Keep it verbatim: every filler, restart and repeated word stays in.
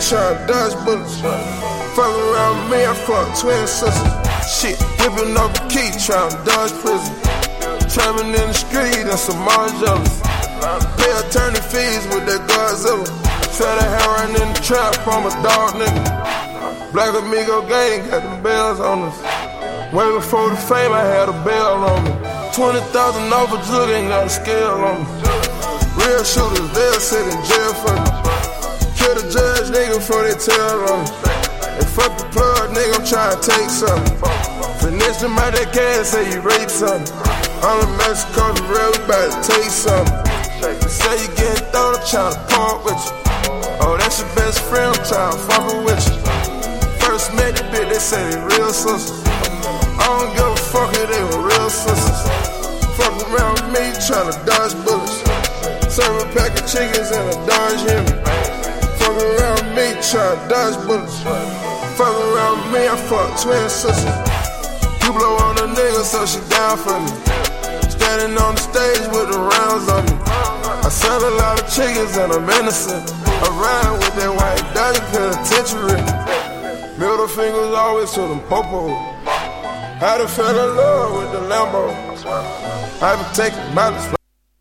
tryna dodge bullets. Fuck around with me, I fuck twin sisters. Shit, whipping up the key, tryna dodge prison. Trapping in the street and some more jealous. Pay attorney fees with that Godzilla. Sell the heroin in the trap, I'm a dog nigga. Black Amigo gang got them bells on us. Way before the fame, I had a bell on me. twenty thousand over jug, ain't got a scale on me. Real shooters, they'll sit in jail for me. Kill the judge, nigga, before they tell on me. And fuck the plug, nigga, I'm tryna take something. Finesse them out that gas, say you rape something. I'm in Mexico, the real, we bout to take something. They say you getting thrown, I'm tryna pump with you. Oh, that's your best friend, I'm tryna fuck with you. First met the bitch, they say they real sisters. I don't give a fuck if they were real sisters. Fuck around with me, tryna dodge bullets. Serve a pack of chickens and a Dodge Hemi. Fuck around with me, tryna dodge bullets. Fuck around with me, I fuck twin sisters. You blow on a nigga, so she down for me. Standing on the stage with the rounds on me. I sell a lot of chickens and I'm innocent. I ride with that white Dodge penitentiary. Middle fingers always to them popos. I done fell in love with the Lambo. I been taking mileage.